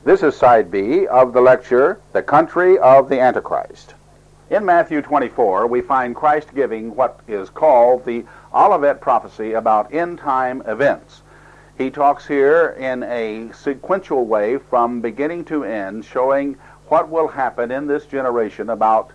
This is side B of the lecture, The Country of the Antichrist. In Matthew 24, we find Christ giving what is called the Olivet prophecy about end-time events. He talks here in a sequential way from beginning to end, showing what will happen in this generation about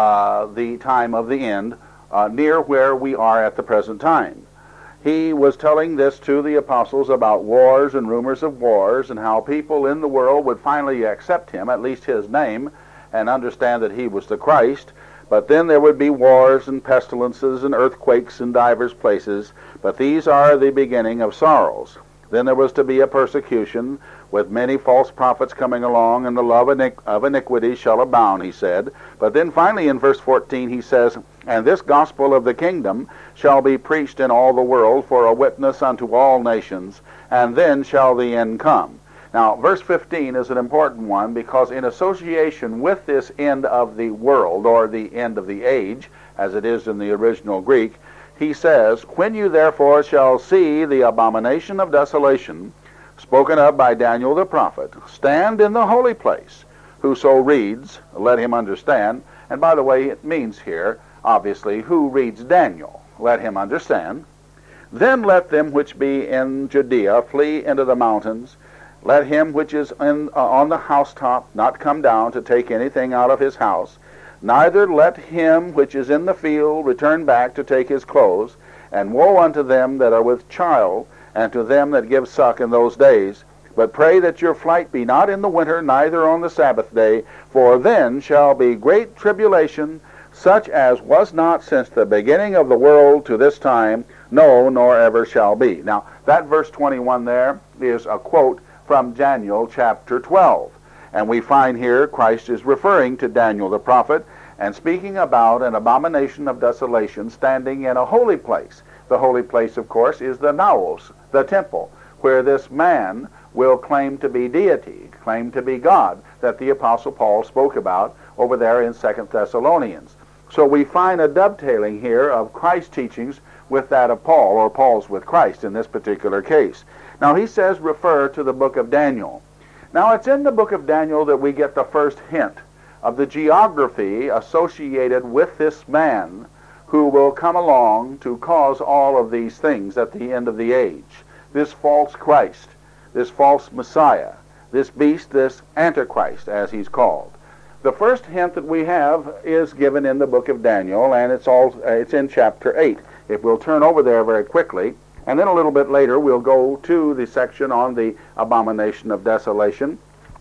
the time of the end, near where we are at the present time. He was telling this to the apostles about wars and rumors of wars, and how people in the world would finally accept him, at least his name, and understand that he was the Christ. But then there would be wars and pestilences and earthquakes in divers places, but these are the beginning of sorrows. Then there was to be a persecution, with many false prophets coming along, and the love of iniquity shall abound, he said. But then finally in verse 14 he says, and this gospel of the kingdom shall be preached in all the world for a witness unto all nations, and then shall the end come. Now, verse 15 is an important one, because in association with this end of the world, or the end of the age, as it is in the original Greek, he says, when you therefore shall see the abomination of desolation, spoken of by Daniel the prophet, stand in the holy place. Whoso reads, let him understand. And by the way, it means here, obviously, who reads Daniel, let him understand. Then let them which be in Judea flee into the mountains. Let him which is on the housetop not come down to take anything out of his house. Neither let him which is in the field return back to take his clothes. And woe unto them that are with child, and to them that give suck in those days. But pray that your flight be not in the winter, neither on the Sabbath day, for then shall be great tribulation, such as was not since the beginning of the world to this time, no, nor ever shall be. Now, that verse 21 there is a quote from Daniel chapter 12. And we find here Christ is referring to Daniel the prophet and speaking about an abomination of desolation standing in a holy place. The holy place, of course, is the naos, the temple, where this man will claim to be deity, claim to be God, that the Apostle Paul spoke about over there in 2 Thessalonians. So we find a dovetailing here of Christ's teachings with that of Paul, or Paul's with Christ in this particular case. Now he says refer to the book of Daniel. Now it's in the book of Daniel that we get the first hint of the geography associated with this man who will come along to cause all of these things at the end of the age. This false Christ, this false Messiah, this beast, this Antichrist, as he's called. The first hint that we have is given in the book of Daniel, and it's in chapter 8. If we'll turn over there very quickly, and then a little bit later we'll go to the section on the abomination of desolation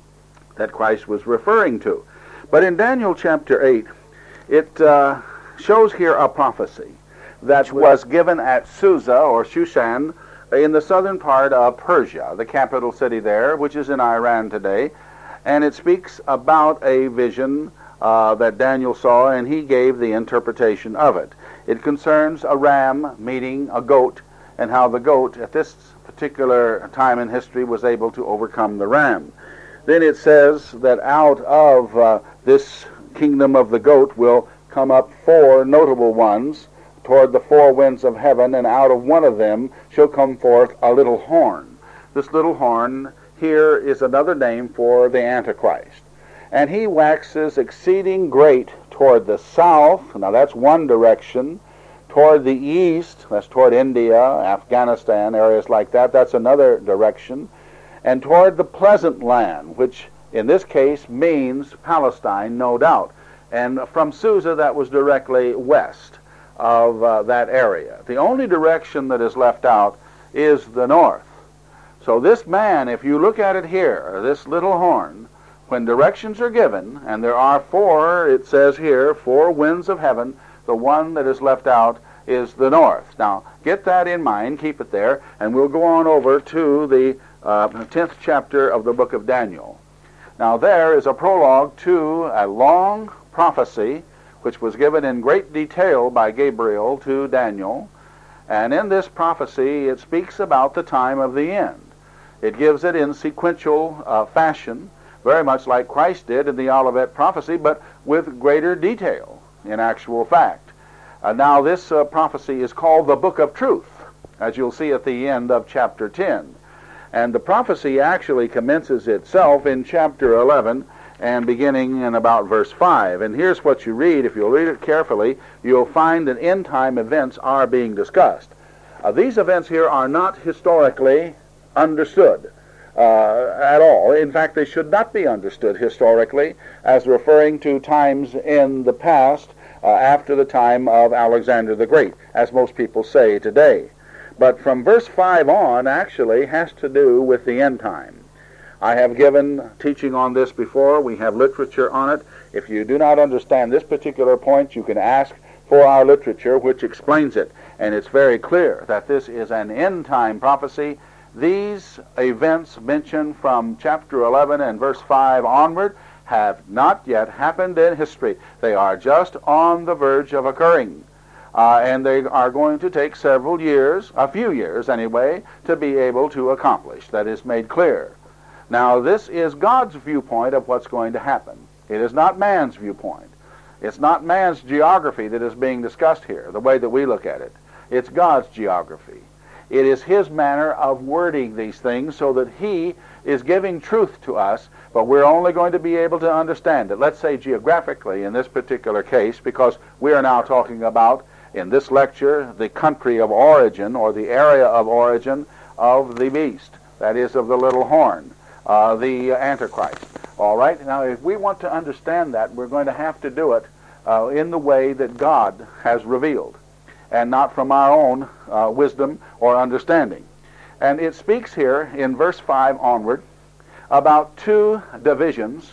that Christ was referring to. But in Daniel chapter 8, it shows here a prophecy that was given at Susa, or Shushan, in the southern part of Persia, the capital city there, which is in Iran today. And it speaks about a vision that Daniel saw, and he gave the interpretation of it. It concerns a ram meeting a goat, and how the goat at this particular time in history was able to overcome the ram. Then it says that out of this kingdom of the goat will come up 4 notable ones toward the 4 winds of heaven, and out of one of them shall come forth a little horn. This little horn here is another name for the Antichrist. And he waxes exceeding great toward the south, now that's one direction, toward the east, that's toward India, Afghanistan, areas like that, that's another direction, and toward the pleasant land, which in this case means Palestine, no doubt. And from Susa, that was directly west of that area. The only direction that is left out is the north. So this man, if you look at it here, this little horn, when directions are given, and there are 4, it says here, 4 winds of heaven, the one that is left out is the north. Now, get that in mind, keep it there, and we'll go on over to the 10th chapter of the book of Daniel. Now, there is a prologue to a long prophecy which was given in great detail by Gabriel to Daniel, and in this prophecy it speaks about the time of the end. It gives it in sequential fashion, very much like Christ did in the Olivet prophecy, but with greater detail in actual fact. Now this prophecy is called the Book of Truth, as you'll see at the end of chapter 10. And the prophecy actually commences itself in chapter 11 and beginning in about verse 5. And here's what you read. If you'll read it carefully, you'll find that end-time events are being discussed. These events here are not historically understood at all. In fact, they should not be understood historically as referring to times in the past after the time of Alexander the Great, as most people say today. But from verse 5 on actually has to do with the end time. I have given teaching on this before. We have literature on it. If you do not understand this particular point, you can ask for our literature which explains it. And it's very clear that this is an end-time prophecy. These events mentioned from chapter 11 and verse 5 onward have not yet happened in history. They are just on the verge of occurring. And they are going to take several years, a few years anyway, to be able to accomplish. That is made clear. Now, this is God's viewpoint of what's going to happen. It is not man's viewpoint. It's not man's geography that is being discussed here, the way that we look at it. It's God's geography. It is His manner of wording these things so that He is giving truth to us, but we're only going to be able to understand it, let's say geographically in this particular case, because we are now talking about, in this lecture, the country of origin or the area of origin of the beast, that is, of the little horn, the Antichrist. All right? Now, if we want to understand that, we're going to have to do it in the way that God has revealed, and not from our own wisdom or understanding. And it speaks here in verse 5 onward about two divisions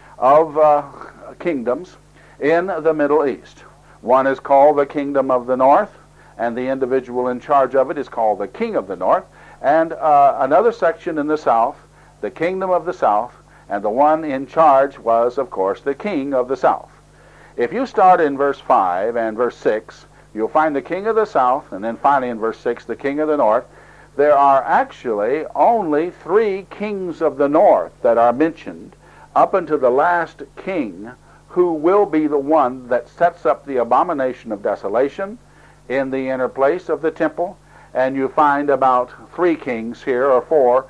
of kingdoms in the Middle East. One is called the Kingdom of the North, and the individual in charge of it is called the King of the North, and another section in the South, the Kingdom of the South, and the one in charge was, of course, the King of the South. If you start in verse 5 and verse 6, you'll find the King of the South, and then finally in verse 6, the King of the North. There are actually only 3 kings of the north that are mentioned up until the last king, who will be the one that sets up the abomination of desolation in the inner place of the temple. And you find about 3 kings here, or 4,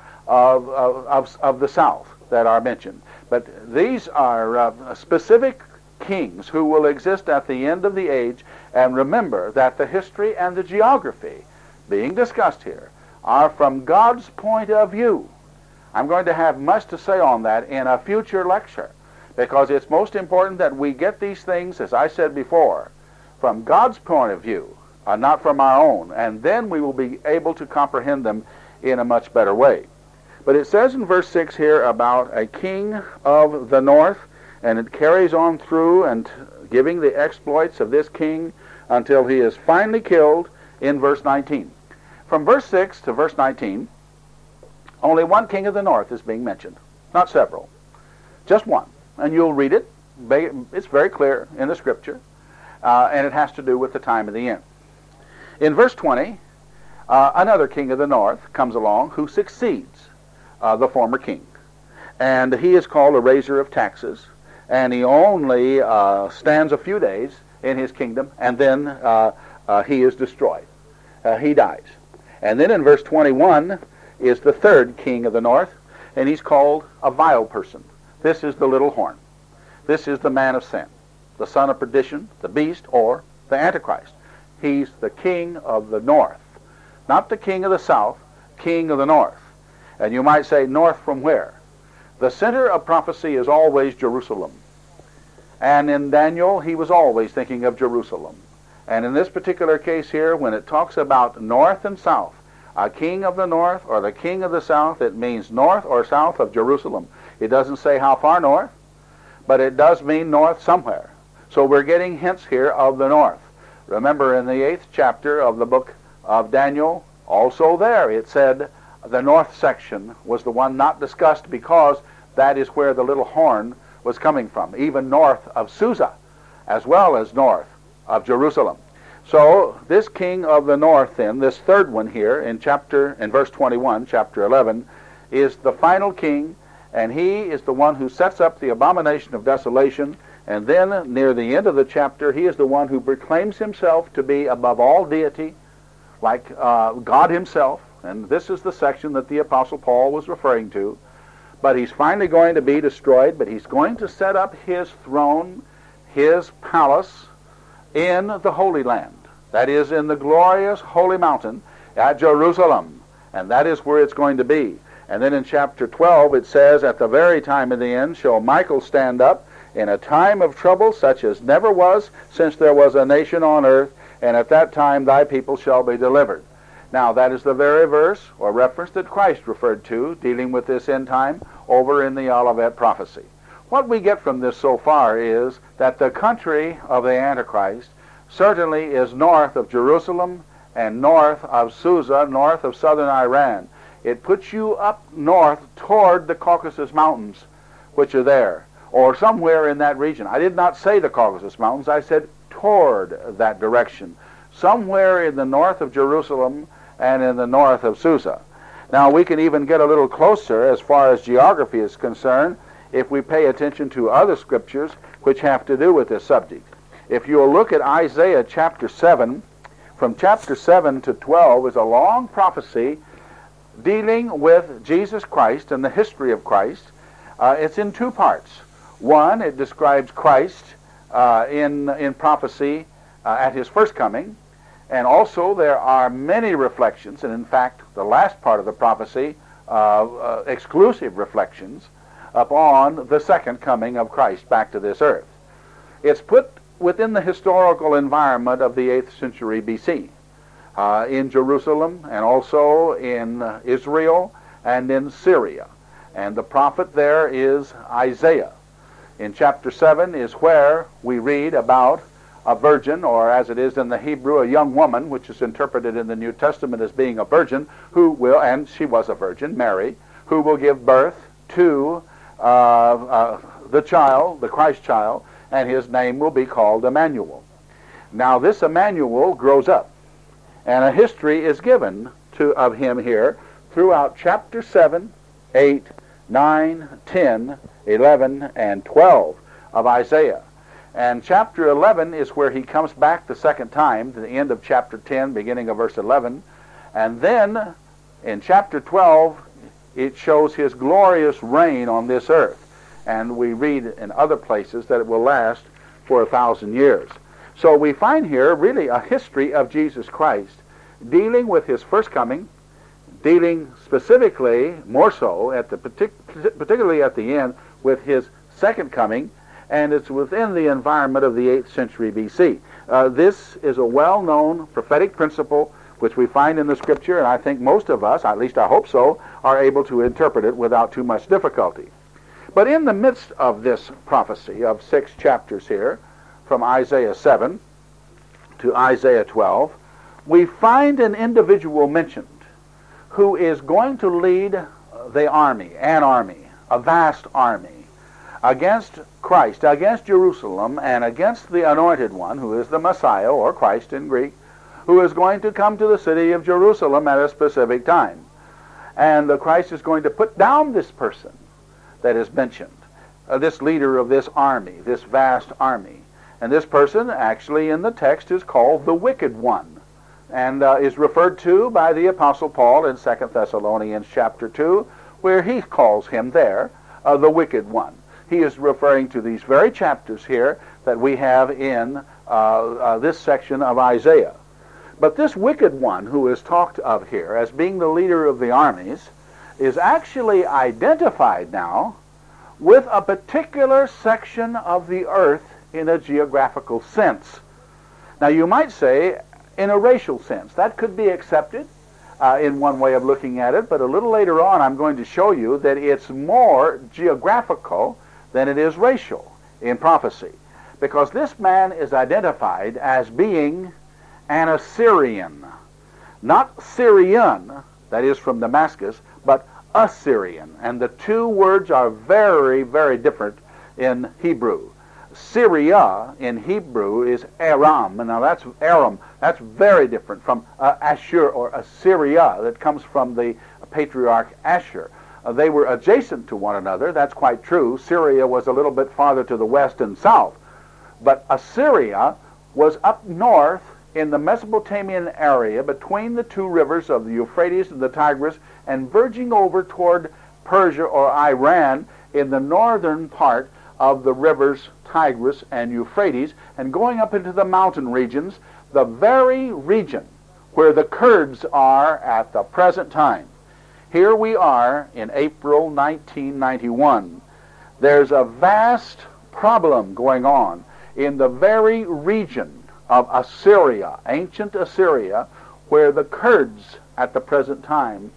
of the south that are mentioned. But these are specific kings who will exist at the end of the age. And remember that the history and the geography being discussed here are from God's point of view. I'm going to have much to say on that in a future lecture, because it's most important that we get these things, as I said before, from God's point of view, not from our own, and then we will be able to comprehend them in a much better way. But it says in verse 6 here about a king of the north, and it carries on through and giving the exploits of this king until he is finally killed in verse 19. From verse 6 to verse 19, only one king of the north is being mentioned, not several, just one. And you'll read it. It's very clear in the Scripture, and it has to do with the time of the end. In verse 20, another king of the north comes along who succeeds the former king. And he is called a raiser of taxes, and he only stands a few days in his kingdom, and then he is destroyed. He dies. And then in verse 21 is the third king of the north, and he's called a vile person. This is the little horn. This is the man of sin, the son of perdition, the beast, or the Antichrist. He's the king of the north. Not the king of the south, king of the north. And you might say, north from where? The center of prophecy is always Jerusalem. And in Daniel, he was always thinking of Jerusalem. And in this particular case here, when it talks about north and south, a king of the north or the king of the south, it means north or south of Jerusalem. It doesn't say how far north, but it does mean north somewhere. So we're getting hints here of the north. Remember in the 8th chapter of the book of Daniel, also there it said the north section was the one not discussed because that is where the little horn was coming from, even north of Susa, as well as north of Jerusalem. So this king of the north then, this third one here in verse 21, chapter 11, is the final king, and he is the one who sets up the abomination of desolation. And then near the end of the chapter, he is the one who proclaims himself to be above all deity, like God himself, and this is the section that the Apostle Paul was referring to. But he's finally going to be destroyed, but he's going to set up his throne, his palace, in the Holy Land. That is, in the glorious holy mountain at Jerusalem. And that is where it's going to be. And then in chapter 12 it says, at the very time of the end shall Michael stand up in a time of trouble such as never was since there was a nation on earth, and at that time thy people shall be delivered. Now that is the very verse or reference that Christ referred to, dealing with this end time, over in the Olivet prophecy. What we get from this so far is that the country of the Antichrist certainly is north of Jerusalem and north of Susa, north of southern Iran. It puts you up north toward the Caucasus Mountains, which are there, or somewhere in that region. I did not say the Caucasus Mountains, I said toward that direction, somewhere in the north of Jerusalem and in the north of Susa. Now we can even get a little closer as far as geography is concerned if we pay attention to other scriptures which have to do with this subject. If you'll look at Isaiah chapter 7, from chapter 7 to 12 is a long prophecy dealing with Jesus Christ and the history of Christ. It's in two parts. One, it describes Christ in prophecy at his first coming, and also there are many reflections, and in fact the last part of the prophecy, exclusive reflections upon the second coming of Christ back to this earth. It's put within the historical environment of the 8th century BC, in Jerusalem and also in Israel and in Syria. And the prophet there is Isaiah. In chapter 7 is where we read about a virgin, or as it is in the Hebrew, a young woman, which is interpreted in the New Testament as being a virgin, who will, and she was a virgin, Mary, who will give birth to the child, the Christ child, and his name will be called Emmanuel. Now this Emmanuel grows up, and a history is given of him here throughout chapter 7, 8, 9, 10, 11, and 12 of Isaiah. And chapter 11 is where he comes back the second time, to the end of chapter 10, beginning of verse 11. And then in chapter 12, it shows his glorious reign on this earth. And we read in other places that it will last for 1,000 years. So we find here really a history of Jesus Christ dealing with his first coming, dealing specifically, more so, particularly at the end, with his second coming, and it's within the environment of the 8th century BC. This is a well-known prophetic principle which we find in the Scripture, and I think most of us, at least I hope so, are able to interpret it without too much difficulty. But in the midst of this prophecy of 6 chapters here, from Isaiah 7 to Isaiah 12, we find an individual mentioned who is going to lead the army, a vast army, against Christ, against Jerusalem, and against the Anointed One, who is the Messiah, or Christ in Greek, who is going to come to the city of Jerusalem at a specific time. And the Christ is going to put down this person that is mentioned, this leader of this army, this vast army. And this person, actually in the text, is called the Wicked One, and is referred to by the Apostle Paul in 2 Thessalonians chapter 2, where he calls him there the Wicked One. He is referring to these very chapters here that we have in this section of Isaiah. But this Wicked One who is talked of here as being the leader of the armies is actually identified now with a particular section of the earth in a geographical sense. Now you might say in a racial sense. That could be accepted in one way of looking at it, but a little later on I'm going to show you that it's more geographical than it is racial in prophecy, because this man is identified as being an Assyrian, not Syrian, that is from Damascus, but Assyrian, and the two words are very, very different in Hebrew. Syria in Hebrew is Aram, and now that's Aram. That's very different from Ashur or Assyria that comes from the patriarch Ashur. They were adjacent to one another, that's quite true. Syria was a little bit farther to the west and south, but Assyria was up north in the Mesopotamian area between the two rivers of the Euphrates and the Tigris, and verging over toward Persia or Iran in the northern part of the rivers Tigris and Euphrates, and going up into the mountain regions, the very region where the Kurds are at the present time. Here we are in April 1991. There's a vast problem going on in the very region of Assyria, ancient Assyria, where the Kurds at the present time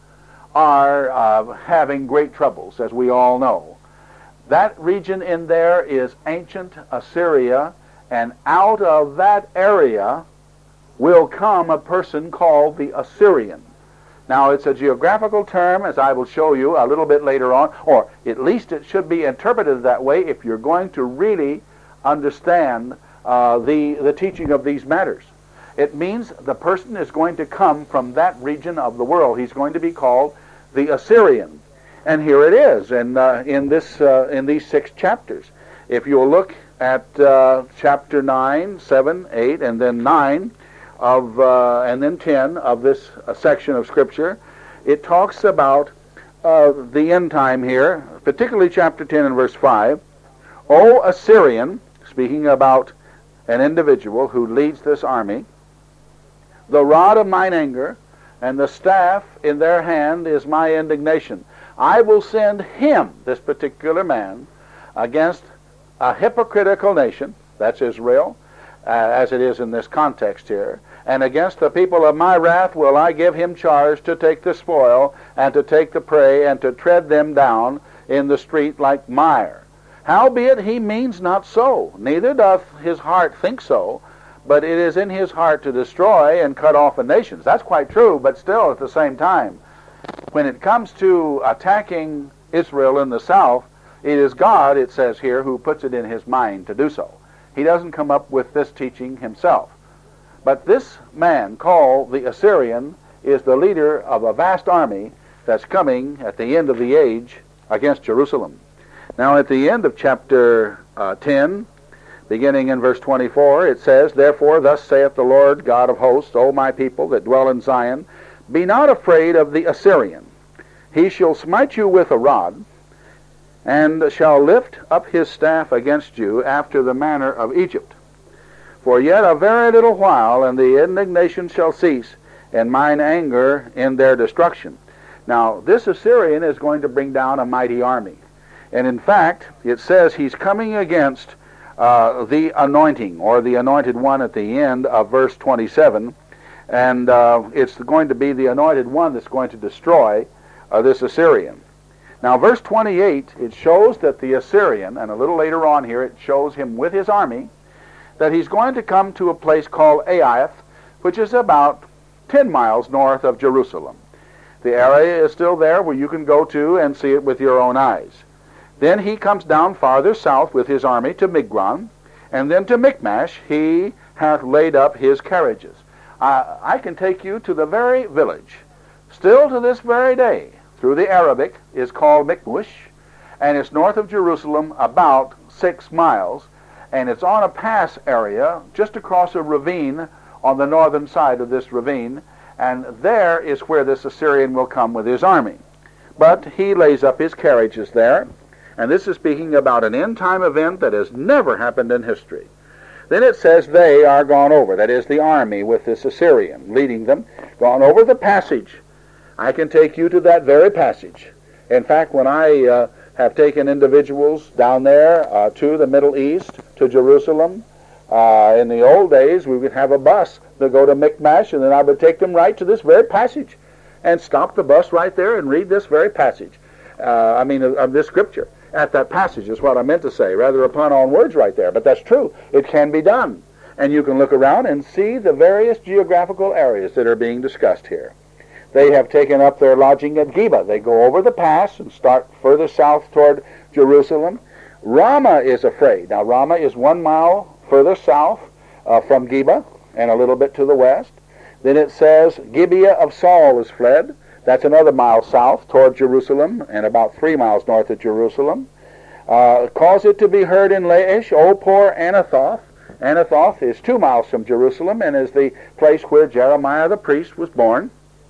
are having great troubles, as we all know. That region in there is ancient Assyria, and out of that area will come a person called the Assyrian. Now, it's a geographical term, as I will show you a little bit later on, or at least it should be interpreted that way if you're going to really understand the teaching of these matters. It means the person is going to come from that region of the world. He's going to be called the Assyrian. And here it is in these 6 chapters. If you'll look at chapter 9, 7, 8, and then 9, and then 10 of this section of Scripture, it talks about the end time here, particularly chapter 10 and verse 5. O Assyrian, speaking about an individual who leads this army, the rod of mine anger and the staff in their hand is my indignation. I will send him, this particular man, against a hypocritical nation, that's Israel, as it is in this context here, and against the people of my wrath will I give him charge to take the spoil and to take the prey and to tread them down in the street like mire. Howbeit he means not so, neither doth his heart think so, but it is in his heart to destroy and cut off the nations. That's quite true, but still at the same time, when it comes to attacking Israel in the south, it is God, it says here, who puts it in his mind to do so. He doesn't come up with this teaching himself. But this man called the Assyrian is the leader of a vast army that's coming at the end of the age against Jerusalem. Now at the end of chapter 10, beginning in verse 24, it says, Therefore thus saith the Lord God of hosts, O my people that dwell in Zion, be not afraid of the Assyrian. He shall smite you with a rod, and shall lift up his staff against you after the manner of Egypt. For yet a very little while, and the indignation shall cease, and mine anger in their destruction. Now, this Assyrian is going to bring down a mighty army. And in fact, it says he's coming against the anointing, or the anointed one at the end of verse 27. And it's going to be the anointed one that's going to destroy this Assyrian. Now, verse 28, it shows that the Assyrian, and a little later on here, it shows him with his army, that he's going to come to a place called Aiath, which is about 10 miles north of Jerusalem. The area is still there where you can go to and see it with your own eyes. Then he comes down farther south with his army to Migron, and then to Michmash he hath laid up his carriages. I can take you to the very village, still to this very day, through the Arabic, is called Michmash, and it's north of Jerusalem about 6 miles, and it's on a pass area just across a ravine on the northern side of this ravine, and there is where this Assyrian will come with his army. But he lays up his carriages there, and this is speaking about an end-time event that has never happened in history. Then it says they are gone over, that is the army with this Assyrian leading them, gone over the passage. I can take you to that very passage. In fact, when I have taken individuals down there to the Middle East, to Jerusalem, in the old days we would have a bus to go to Michmash, and then I would take them right to this very passage and stop the bus right there and read this very passage. Of this scripture. At that passage is what I meant to say, rather a pun on words right there, but that's true. It can be done. And you can look around and see the various geographical areas that are being discussed here. They have taken up their lodging at Geba. They go over the pass and start further south toward Jerusalem. Ramah is afraid. Now, Ramah is 1 mile further south from Geba and a little bit to the west. Then it says Gibeah of Saul is fled. That's another mile south toward Jerusalem and about 3 miles north of Jerusalem. Cause it to be heard in Laish, O poor Anathoth, Anathoth is 2 miles from Jerusalem and is the place where Jeremiah the priest was born.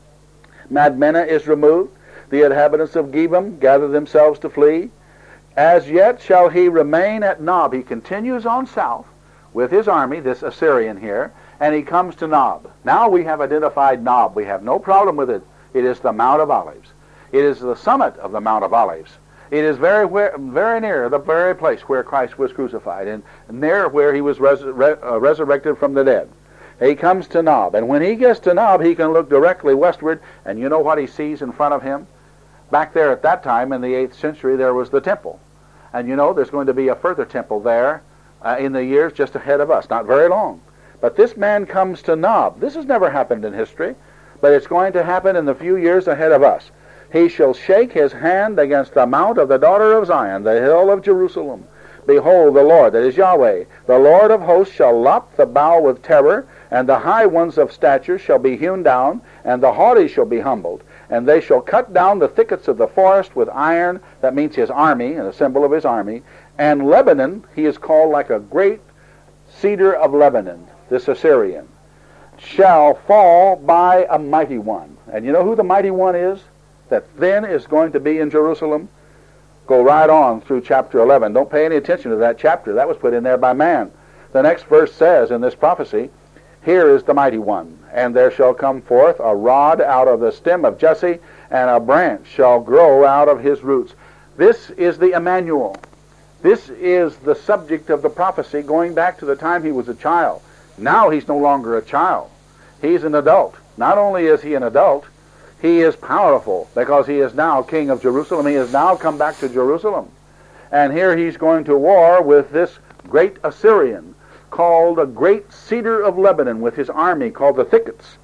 Madmenah is removed. The inhabitants of Gebim gather themselves to flee. As yet shall he remain at Nob. He continues on south with his army, this Assyrian here, and he comes to Nob. Now we have identified Nob. We have no problem with it. It is the Mount of Olives. It is the summit of the Mount of Olives. It is very near the very place where Christ was crucified and near where he was resurrected from the dead. He comes to Nob, and when he gets to Nob, he can look directly westward, and you know what he sees in front of him? Back there at that time in the 8th century, there was the temple. And you know there's going to be a further temple there in the years just ahead of us, not very long. But this man comes to Nob. This has never happened in history, but it's going to happen in the few years ahead of us. He shall shake his hand against the mount of the daughter of Zion, the hill of Jerusalem. Behold, the Lord, that is Yahweh, the Lord of hosts, shall lop the bough with terror, and the high ones of stature shall be hewn down, and the haughty shall be humbled. And they shall cut down the thickets of the forest with iron. That means his army, and a symbol of his army. And Lebanon, he is called like a great cedar of Lebanon, this Assyrian, shall fall by a mighty one. And you know who the mighty one is that then is going to be in Jerusalem? Go right on through chapter 11. Don't pay any attention to that chapter. That was put in there by man. The next verse says in this prophecy, here is the mighty one, and there shall come forth a rod out of the stem of Jesse, and a branch shall grow out of his roots. This is the Emmanuel. This is the subject of the prophecy going back to the time he was a child. Now he's no longer a child. He's an adult. Not only is he an adult, he is powerful because he is now king of Jerusalem. He has now come back to Jerusalem. And here he's going to war with this great Assyrian called a great cedar of Lebanon with his army called the thickets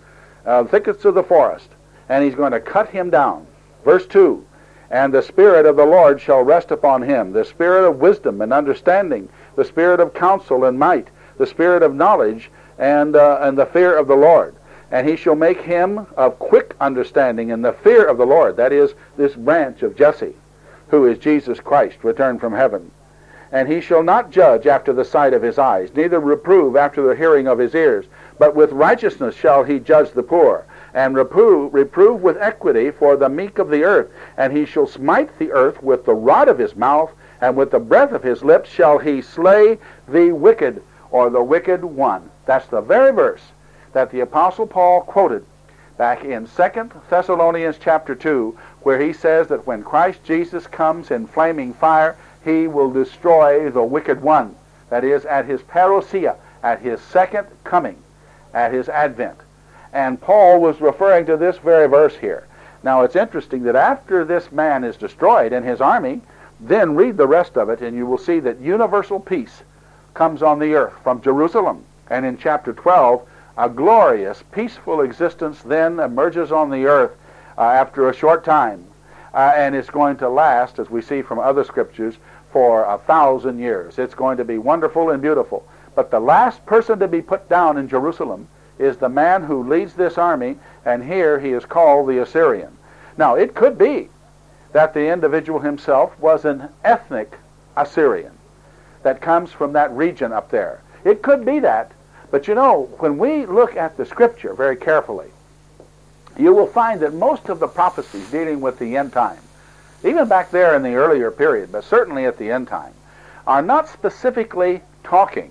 of the forest. And he's going to cut him down. Verse 2, and the Spirit of the Lord shall rest upon him, the Spirit of wisdom and understanding, the Spirit of counsel and might, the Spirit of knowledge and the fear of the Lord. And he shall make him of quick understanding in the fear of the Lord. That is, this branch of Jesse, who is Jesus Christ, returned from heaven. And he shall not judge after the sight of his eyes, neither reprove after the hearing of his ears. But with righteousness shall he judge the poor, and reprove with equity for the meek of the earth. And he shall smite the earth with the rod of his mouth, and with the breath of his lips shall he slay the wicked, or the wicked one. That's the very verse that the Apostle Paul quoted back in 2 Thessalonians chapter 2, where he says that when Christ Jesus comes in flaming fire, he will destroy the wicked one. That is, at his parousia, at his second coming, at his advent. And Paul was referring to this very verse here. Now it's interesting that after this man is destroyed and his army, then read the rest of it and you will see that universal peace comes on the earth from Jerusalem. And in chapter 12, a glorious, peaceful existence then emerges on the earth after a short time. And it's going to last, as we see from other scriptures, for 1,000 years. It's going to be wonderful and beautiful. But the last person to be put down in Jerusalem is the man who leads this army, and here he is called the Assyrian. Now, it could be that the individual himself was an ethnic Assyrian that comes from that region up there. It could be that. But you know, when we look at the scripture very carefully, you will find that most of the prophecies dealing with the end time, even back there in the earlier period, but certainly at the end time, are not specifically talking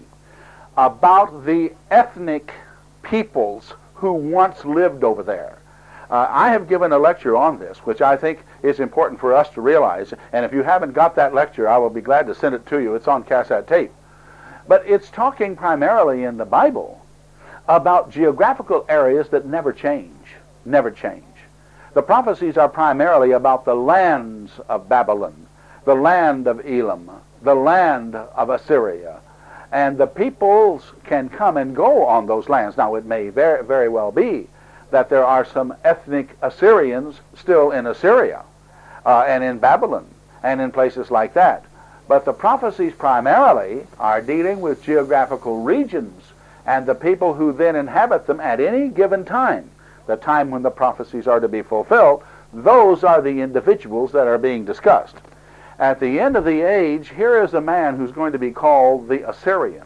about the ethnic peoples who once lived over there. I have given a lecture on this, which I think is important for us to realize, and if you haven't got that lecture, I will be glad to send it to you. It's on cassette tape. But it's talking primarily in the Bible about geographical areas that never change. Never change. The prophecies are primarily about the lands of Babylon, the land of Elam, the land of Assyria. And the peoples can come and go on those lands. Now, it may very, very well be that there are some ethnic Assyrians still in Assyria and in Babylon and in places like that. But the prophecies primarily are dealing with geographical regions and the people who then inhabit them at any given time. The time when the prophecies are to be fulfilled, those are the individuals that are being discussed. At the end of the age, here is a man who's going to be called the Assyrian.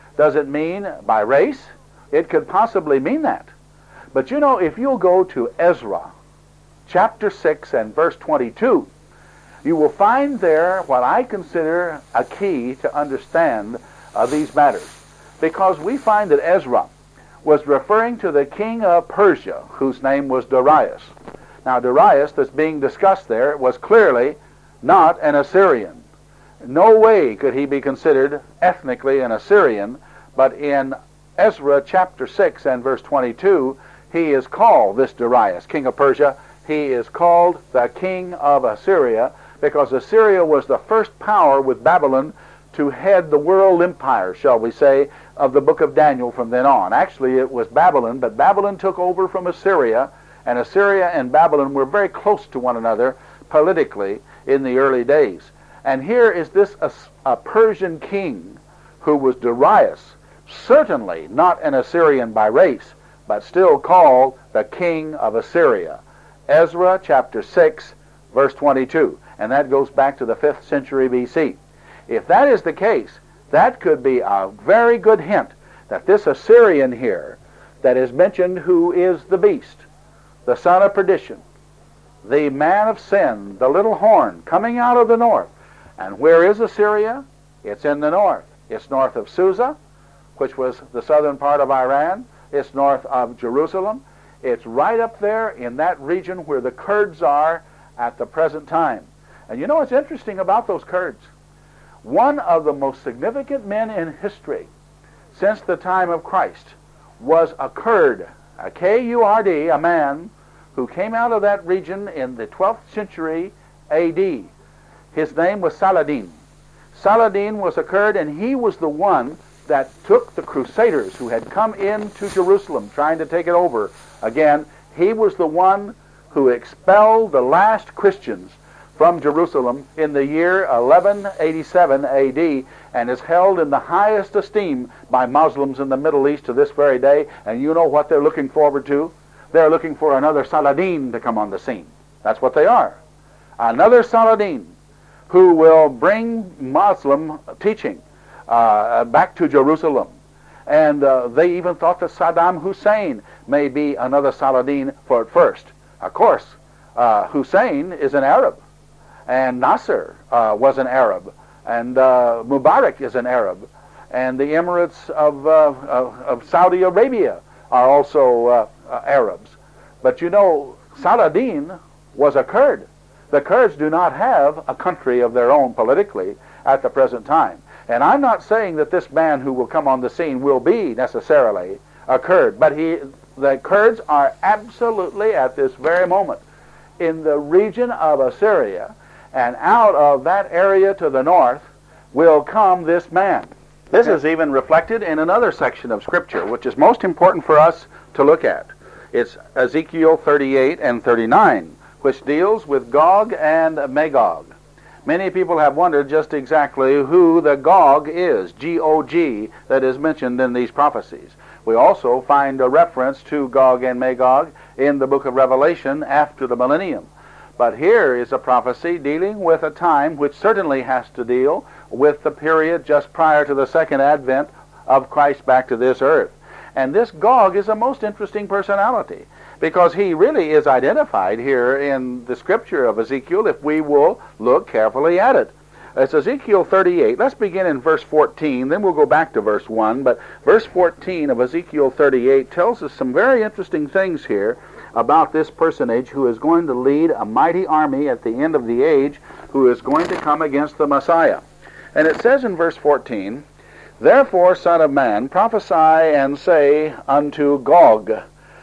Does it mean by race? It could possibly mean that. But you know, if you'll go to Ezra, chapter 6 and verse 22, you will find there what I consider a key to understand these matters. Because we find that Ezra was referring to the king of Persia, whose name was Darius. Now, Darius that's being discussed there was clearly not an Assyrian. No way could he be considered ethnically an Assyrian, but in Ezra chapter 6 and verse 22, he is called, this Darius, king of Persia, he is called the king of Assyria, because Assyria was the first power with Babylon to head the world empire, shall we say, of the book of Daniel from then on. Actually, it was Babylon, but Babylon took over from Assyria, and Assyria and Babylon were very close to one another politically in the early days. And here is this a Persian king who was Darius, certainly not an Assyrian by race, but still called the king of Assyria. Ezra chapter 6, verse 22. And that goes back to the 5th century BC. If that is the case, that could be a very good hint that this Assyrian here that is mentioned, who is the beast, the son of perdition, the man of sin, the little horn coming out of the north. And where is Assyria? It's in the north. It's north of Susa, which was the southern part of Iran. It's north of Jerusalem. It's right up there in that region where the Kurds are at the present time. And you know what's interesting about those Kurds? One of the most significant men in history since the time of Christ was a Kurd, a K-U-R-D, a man who came out of that region in the 12th century A.D. His name was Saladin. Saladin was a Kurd, and he was the one that took the Crusaders who had come into Jerusalem trying to take it over again. He was the one who expelled the last Christians from Jerusalem in the year 1187 A.D. and is held in the highest esteem by Muslims in the Middle East to this very day. And you know what they're looking forward to? They're looking for another Saladin to come on the scene. That's what they are. Another Saladin who will bring Muslim teaching back to Jerusalem. And they even thought that Saddam Hussein may be another Saladin for at first. Of course, Hussein is an Arab, and Nasser was an Arab, and Mubarak is an Arab, and the Emirates of Saudi Arabia are also Arabs. But you know, Saladin was a Kurd. The Kurds do not have a country of their own politically at the present time. And I'm not saying that this man who will come on the scene will be necessarily a Kurd, but the Kurds are absolutely at this very moment in the region of Assyria, and out of that area to the north will come this man. This is even reflected in another section of Scripture, which is most important for us to look at. It's Ezekiel 38 and 39, which deals with Gog and Magog. Many people have wondered just exactly who the Gog is, G-O-G, that is mentioned in these prophecies. We also find a reference to Gog and Magog in the book of Revelation after the millennium. But here is a prophecy dealing with a time which certainly has to deal with the period just prior to the second advent of Christ back to this earth. And this Gog is a most interesting personality, because he really is identified here in the scripture of Ezekiel if we will look carefully at it. It's Ezekiel 38. Let's begin in verse 14, then we'll go back to verse 1. But verse 14 of Ezekiel 38 tells us some very interesting things here about this personage who is going to lead a mighty army at the end of the age, who is going to come against the Messiah. And it says in verse 14, "Therefore, Son of man, prophesy and say unto Gog,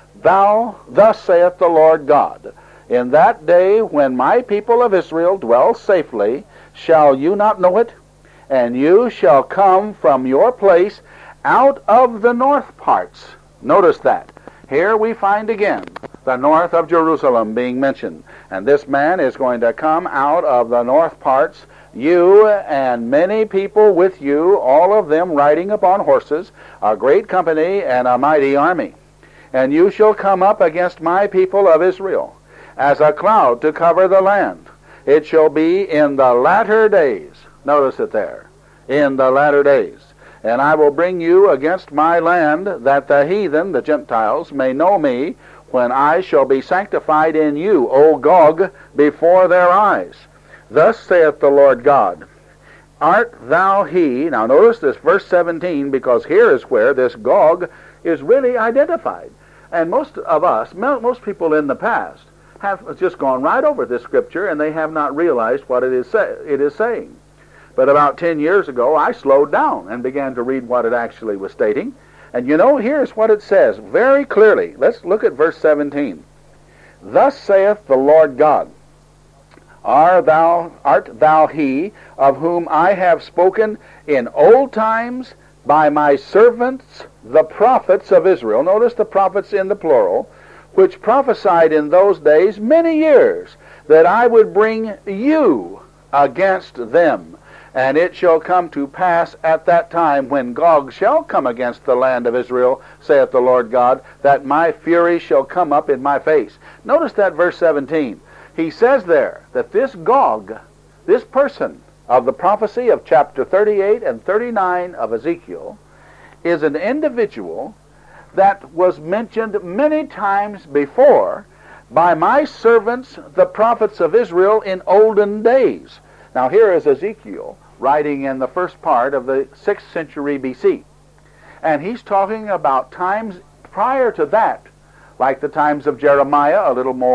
Thus saith the Lord God, in that day when my people of Israel dwell safely, shall you not know it? And you shall come from your place out of the north parts." Notice that. Here we find again the north of Jerusalem being mentioned. And this man is going to come out of the north parts, you and many people with you, all of them riding upon horses, a great company and a mighty army. "And you shall come up against my people of Israel, as a cloud to cover the land. It shall be in the latter days." Notice it there. In the latter days. And I will bring you against my land, that the heathen, the Gentiles, may know me, when I shall be sanctified in you, O Gog, before their eyes. Thus saith the Lord God, art thou he? Now notice this verse 17, because here is where this Gog is really identified. And most of us, most people in the past, have just gone right over this scripture, and they have not realized what it is saying. But about 10 years ago, I slowed down and began to read what it actually was stating. And you know, here's what it says very clearly. Let's look at verse 17. Thus saith the Lord God, art thou he of whom I have spoken in old times by my servants the prophets of Israel? Notice the prophets in the plural, which prophesied in those days many years, that I would bring you against them. And it shall come to pass at that time, when Gog shall come against the land of Israel, saith the Lord God, that my fury shall come up in my face. Notice that verse 17. He says there that this Gog, this person of the prophecy of chapter 38 and 39 of Ezekiel, is an individual that was mentioned many times before by my servants, the prophets of Israel, in olden days. Now here is Ezekiel writing in the first part of the 6th century BC. And he's talking about times prior to that, like the times of Jeremiah, a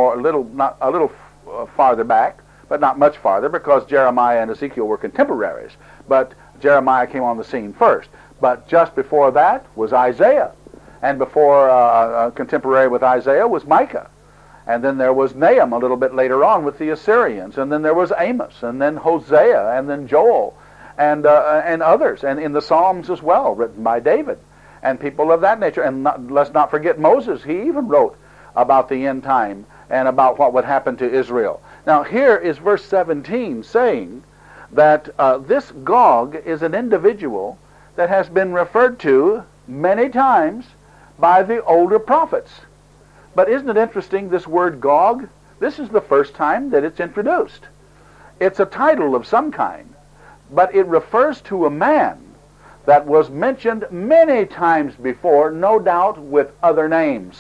little farther back, but not much farther, because Jeremiah and Ezekiel were contemporaries. But Jeremiah came on the scene first. But just before that was Isaiah. And before contemporary with Isaiah was Micah. And then there was Nahum a little bit later on with the Assyrians. And then there was Amos, and then Hosea, and then Joel, and others. And in the Psalms as well, written by David, and people of that nature. And let's not forget Moses. He even wrote about the end time and about what would happen to Israel. Now here is verse 17 saying that this Gog is an individual that has been referred to many times by the older prophets. But isn't it interesting, this word Gog? This is the first time that it's introduced. It's a title of some kind, but it refers to a man that was mentioned many times before, no doubt with other names.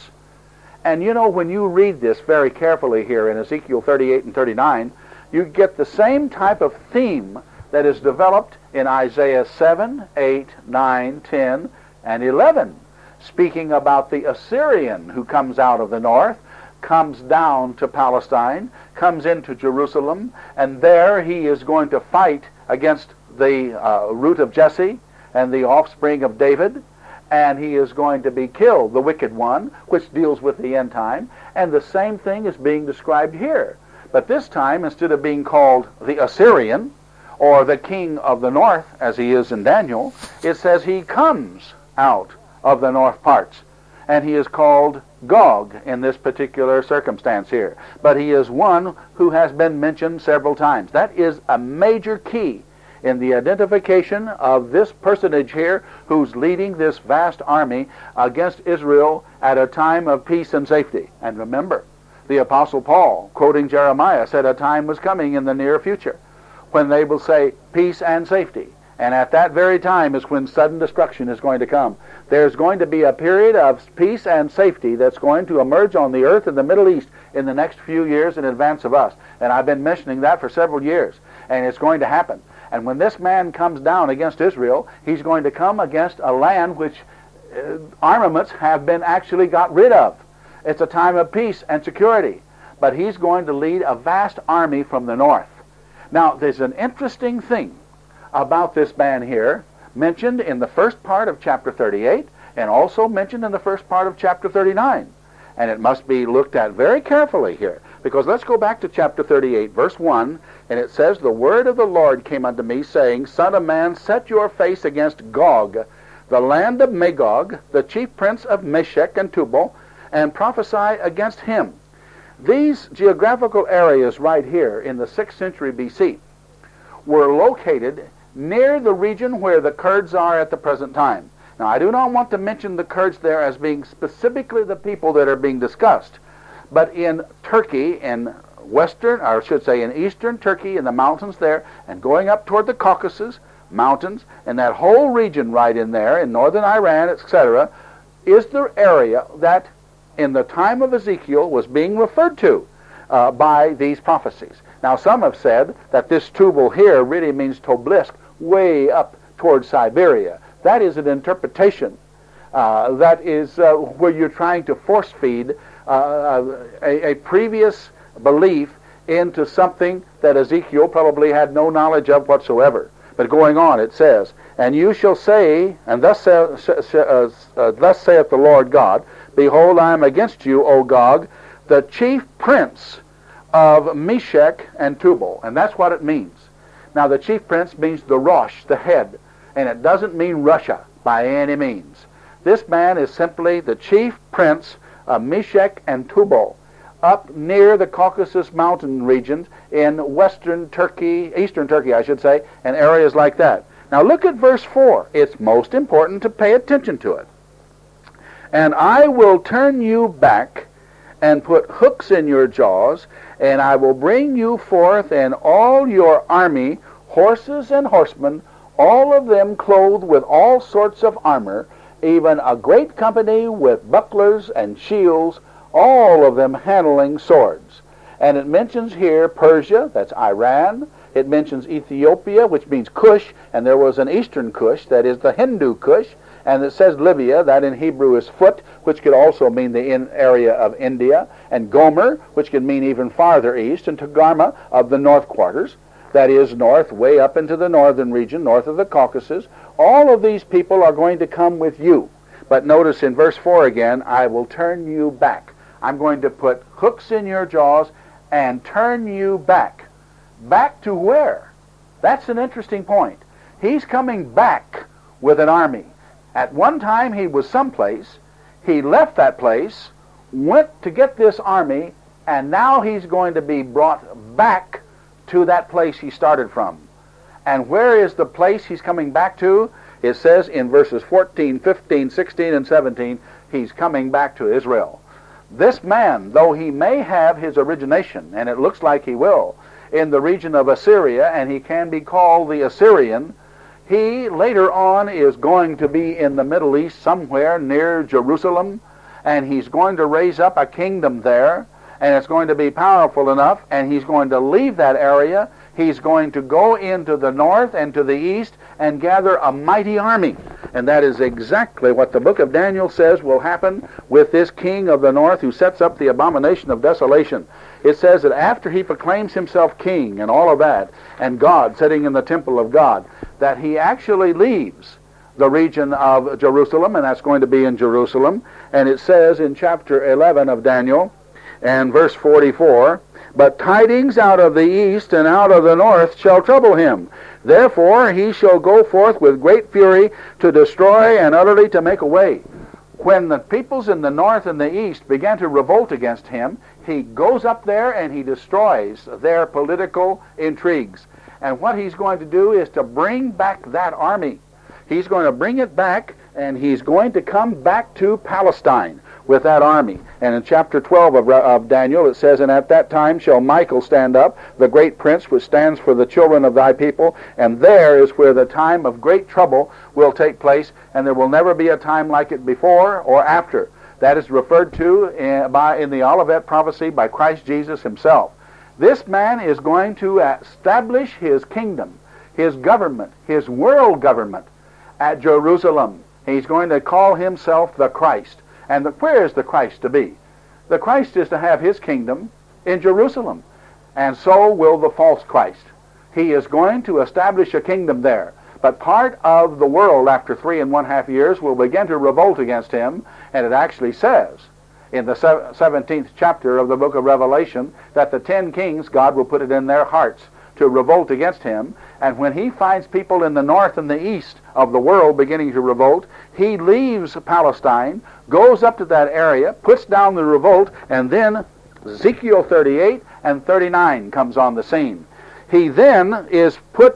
And you know, when you read this very carefully here in Ezekiel 38 and 39, you get the same type of theme that is developed in Isaiah 7, 8, 9, 10, and 11. Speaking about the Assyrian who comes out of the north, comes down to Palestine, comes into Jerusalem, and there he is going to fight against the root of Jesse and the offspring of David, and he is going to be killed, the wicked one, which deals with the end time, and the same thing is being described here. But this time, instead of being called the Assyrian, or the king of the north, as he is in Daniel, it says he comes out of the north parts, and he is called Gog in this particular circumstance here. But he is one who has been mentioned several times. That is a major key in the identification of this personage here who's leading this vast army against Israel at a time of peace and safety. And remember, the Apostle Paul, quoting Jeremiah, said a time was coming in the near future when they will say peace and safety. And at that very time is when sudden destruction is going to come. There's going to be a period of peace and safety that's going to emerge on the earth in the Middle East in the next few years in advance of us. And I've been mentioning that for several years. And it's going to happen. And when this man comes down against Israel, he's going to come against a land which armaments have been actually got rid of. It's a time of peace and security. But he's going to lead a vast army from the north. Now, there's an interesting thing about this man here, mentioned in the first part of chapter 38, and also mentioned in the first part of chapter 39. And it must be looked at very carefully here, because let's go back to chapter 38, verse 1, and it says, the word of the Lord came unto me, saying, Son of man, set your face against Gog, the land of Magog, the chief prince of Meshech and Tubal, and prophesy against him. These geographical areas right here in the 6th century BC were located near the region where the Kurds are at the present time. Now, I do not want to mention the Kurds there as being specifically the people that are being discussed, but in Turkey, in western, or I should say in eastern Turkey, in the mountains there, and going up toward the Caucasus, mountains, and that whole region right in there, in northern Iran, etc., is the area that in the time of Ezekiel was being referred to by these prophecies. Now, some have said that this Tubal here really means Toblisk, way up towards Siberia. That is an interpretation. That is where you're trying to force feed a previous belief into something that Ezekiel probably had no knowledge of whatsoever. But going on, it says, "And you shall say, and thus saith the Lord God, Behold, I am against you, O Gog, the chief prince of Meshech and Tubal." And that's what it means. Now, the chief prince means the Rosh, the head, and it doesn't mean Russia by any means. This man is simply the chief prince of Meshech and Tubal, up near the Caucasus mountain regions in western Turkey, eastern Turkey, I should say, and areas like that. Now look at verse 4. It's most important to pay attention to it. "And I will turn you back and put hooks in your jaws, and I will bring you forth and all your army, horses and horsemen, all of them clothed with all sorts of armor, even a great company with bucklers and shields, all of them handling swords." And it mentions here Persia, that's Iran. It mentions Ethiopia, which means Cush, and there was an eastern Cush, that is the Hindu Cush. And it says Libya, that in Hebrew is foot, which could also mean the area of India. And Gomer, which could mean even farther east. And Togarmah of the north quarters, that is north, way up into the northern region, north of the Caucasus. All of these people are going to come with you. But notice in verse 4 again, "I will turn you back." I'm going to put hooks in your jaws and turn you back. Back to where? That's an interesting point. He's coming back with an army. At one time he was someplace. He left that place, went to get this army, and now he's going to be brought back to that place he started from. And where is the place he's coming back to? It says in verses 14, 15, 16, and 17, he's coming back to Israel. This man, though he may have his origination, and it looks like he will, in the region of Assyria, and he can be called the Assyrian, he later on is going to be in the Middle East somewhere near Jerusalem, and he's going to raise up a kingdom there, and it's going to be powerful enough, and he's going to leave that area. He's going to go into the north and to the east and gather a mighty army. And that is exactly what the book of Daniel says will happen with this king of the north who sets up the abomination of desolation. It says that after he proclaims himself king and all of that, and God sitting in the temple of God, that he actually leaves the region of Jerusalem, and that's going to be in Jerusalem. And it says in chapter 11 of Daniel, and verse 44, "But tidings out of the east and out of the north shall trouble him. Therefore he shall go forth with great fury to destroy and utterly to make away." When the peoples in the north and the east began to revolt against him, he goes up there and he destroys their political intrigues. And what he's going to do is to bring back that army. He's going to bring it back, and he's going to come back to Palestine with that army. And in chapter 12 of Daniel it says, "And at that time shall Michael stand up, the great prince which stands for the children of thy people, and there is where the time of great trouble will take place, and there will never be a time like it before or after." That is referred to in the Olivet prophecy by Christ Jesus himself. This man is going to establish his kingdom, his government, his world government at Jerusalem. He's going to call himself the Christ. And where is the Christ to be? The Christ is to have his kingdom in Jerusalem. And so will the false Christ. He is going to establish a kingdom there. But part of the world after 3.5 years will begin to revolt against him. And it actually says in the 17th chapter of the book of Revelation that the 10 kings, God will put it in their hearts to revolt against him. And when he finds people in the north and the east of the world beginning to revolt, he leaves Palestine, goes up to that area, puts down the revolt, and then Ezekiel 38 and 39 comes on the scene. He then is put,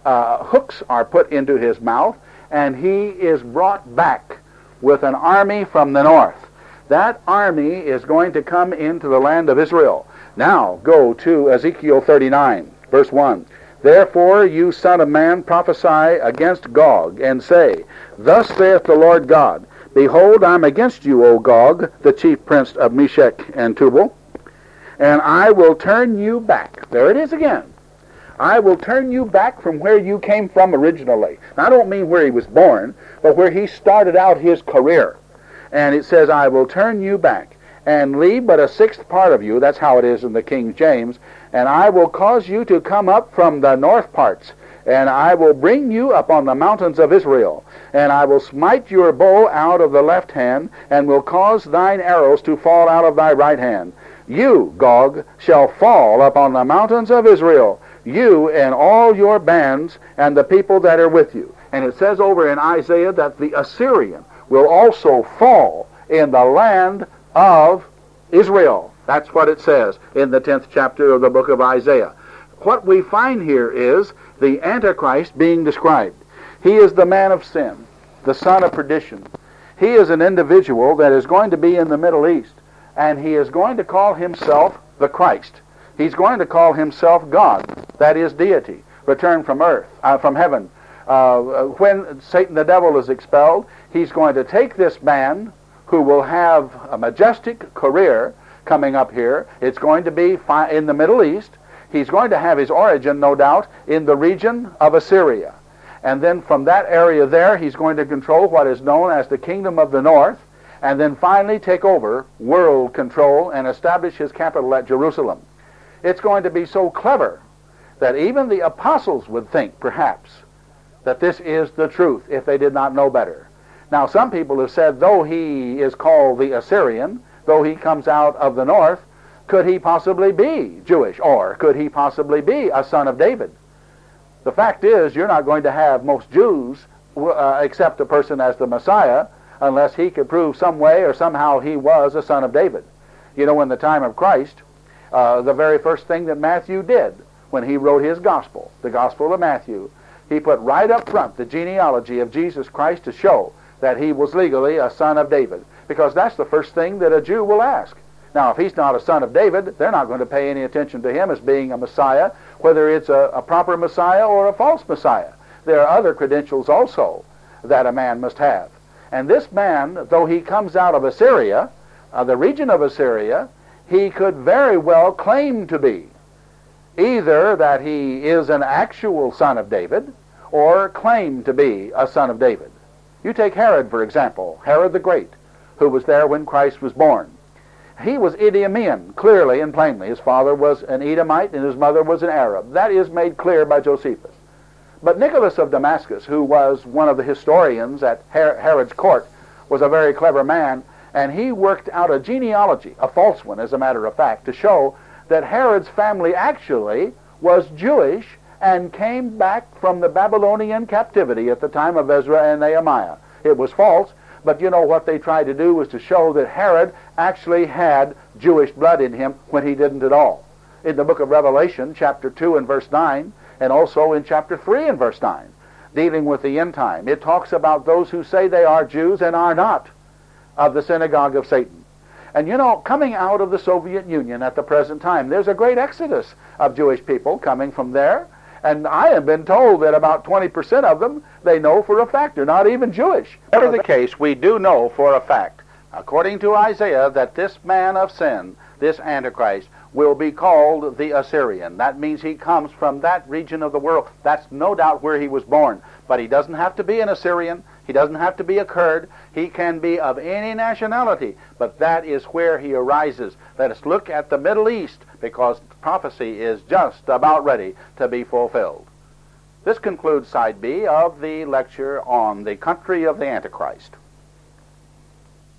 hooks are put into his mouth, and he is brought back with an army from the north. That army is going to come into the land of Israel. Now go to Ezekiel 39. Verse 1, Therefore, you son of man, prophesy against Gog, and say, Thus saith the Lord God, Behold, I am against you, O Gog, the chief prince of Meshech and Tubal, and I will turn you back. There it is again. I will turn you back from where you came from originally. Now, I don't mean where he was born, but where he started out his career. And it says, I will turn you back, and leave but a sixth part of you. That's how it is in the King James. And I will cause you to come up from the north parts, and I will bring you up on the mountains of Israel, and I will smite your bow out of the left hand, and will cause thine arrows to fall out of thy right hand. You, Gog, shall fall upon the mountains of Israel, you and all your bands, and the people that are with you. And it says over in Isaiah that the Assyrian will also fall in the land of Israel. That's what it says in the 10th chapter of the book of Isaiah. What we find here is the Antichrist being described. He is the man of sin, the son of perdition. He is an individual that is going to be in the Middle East, and he is going to call himself the Christ. He's going to call himself God, that is deity, returned from heaven. When Satan the devil is expelled, he's going to take this man who will have a majestic career coming up here. It's going to be in the Middle East. He's going to have his origin, no doubt, in the region of Assyria. And then from that area there, he's going to control what is known as the Kingdom of the North, and then finally take over world control and establish his capital at Jerusalem. It's going to be so clever that even the apostles would think, perhaps, that this is the truth if they did not know better. Now, some people have said, though he is called the Assyrian, though he comes out of the north, could he possibly be Jewish, or could he possibly be a son of David? The fact is, you're not going to have most Jews accept a person as the Messiah unless he could prove some way or somehow he was a son of David. You know, in the time of Christ, the very first thing that Matthew did when he wrote his gospel, the Gospel of Matthew, he put right up front the genealogy of Jesus Christ to show that he was legally a son of David, because that's the first thing that a Jew will ask. Now, if he's not a son of David, they're not going to pay any attention to him as being a Messiah, whether it's a proper Messiah or a false Messiah. There are other credentials also that a man must have. And this man, though he comes out of Assyria, the region of Assyria, he could very well claim to be either that he is an actual son of David or claim to be a son of David. You take Herod, for example, Herod the Great, who was there when Christ was born. He was Idumean, clearly and plainly. His father was an Edomite and his mother was an Arab. That is made clear by Josephus. But Nicholas of Damascus, who was one of the historians at Herod's court, was a very clever man, and he worked out a genealogy, a false one as a matter of fact, to show that Herod's family actually was Jewish and came back from the Babylonian captivity at the time of Ezra and Nehemiah. It was false, but you know what they tried to do was to show that Herod actually had Jewish blood in him when he didn't at all. In the book of Revelation, chapter 2 and verse 9, and also in chapter 3 and verse 9, dealing with the end time, it talks about those who say they are Jews and are not, of the synagogue of Satan. And you know, coming out of the Soviet Union at the present time, there's a great exodus of Jewish people coming from there. And I have been told that about 20% of them, they know for a fact, are not even Jewish. Whatever the case, we do know for a fact, according to Isaiah, that this man of sin, this Antichrist, will be called the Assyrian. That means he comes from that region of the world. That's no doubt where he was born. But he doesn't have to be an Assyrian. He doesn't have to be a Kurd. He can be of any nationality. But that is where he arises. Let us look at the Middle East, because prophecy is just about ready to be fulfilled. This concludes Side B of the lecture on the country of the Antichrist.